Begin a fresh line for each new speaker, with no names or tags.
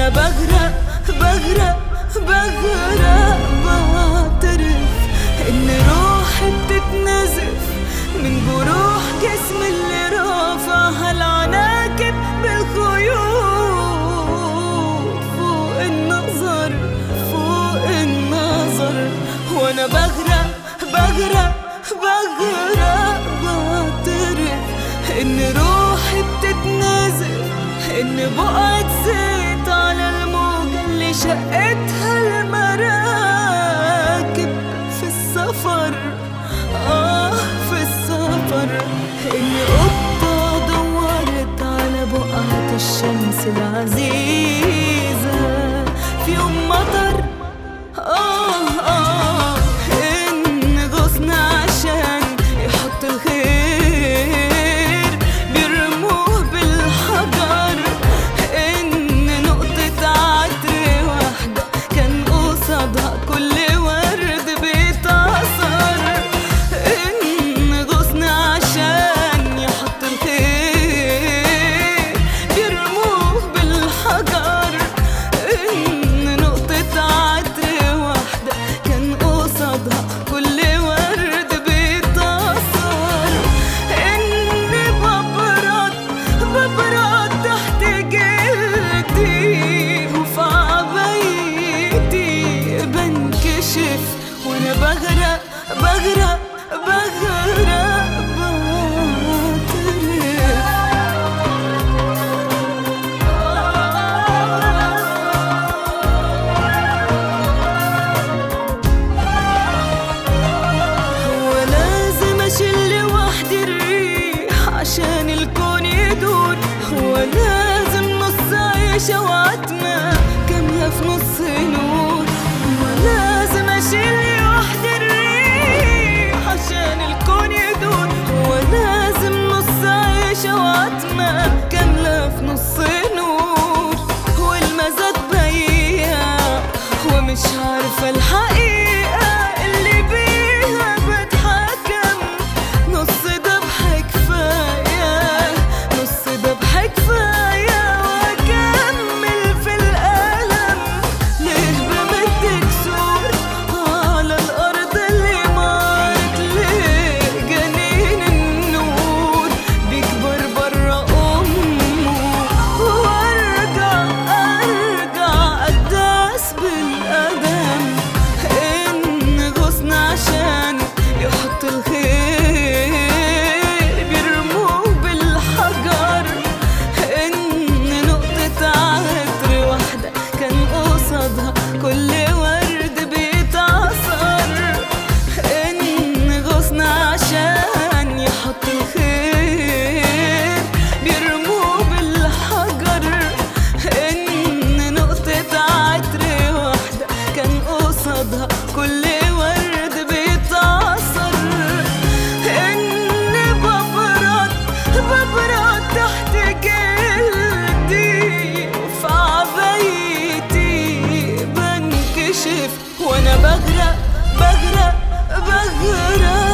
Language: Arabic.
بغرق بغرق بغرق بعترف إن روحي بتتنزف من جروح جسمي اللي رافعها العناكب بالخيوط فوق النظر فوق النظر. وانا بغرق بغرق بغرق بعترف إن روحي بتتنزف، إن بقعة زيت على الموجة اللي شقتها المراكب في السفر في السفر. إن قطة دورت على بقعة الشمس العزيزة في يوم مطر إن غصن عشان يحط الخير بيرموه بالحجر. إن نقطة عطر واحدة كان قصادها كل ورد بيتعصر. إن غصن عشان يحط الخير بيرموه بالحجر. إن نقطة عطر واحدة كان قصادها كل ورد بيتعصر. إني ببرد تحت جلدي وفي عبايتي بنكشف وانا بغرق بغرق بغرق عشان الكون يدور. هو لازم نص عيشة وعتمة كاملة في نص نور. هو لازم أشيل لوحدي الريح عشان الكون يدور. هو لازم نص عيشة وعتمة كاملة في نص نور. والمزاج بياع ومش عارفة الحقيقة اللي بيها بتحكم. نص ذبح كفاية نص ذبح كفاية وأكمل في الألم. ليه بمد كسور على الأرض اللي مارت؟ ليه جنين النور بيكبر برا أمه وأرجع أداس بالقدم. إن غصن عشان يحط الخير بيرموه بالحجر. إن نقطة عطر واحدة كان قصادها كل ورد بيتعصر. إن غصن عشان يحط الخير بيرموه بالحجر. إن نقطة عطر واحدة كان قصادها كل ورد بيتعصر. إني ببرد تحت جلدي وفي عبايتي بنكشف وانا بغرق بغرق بغرق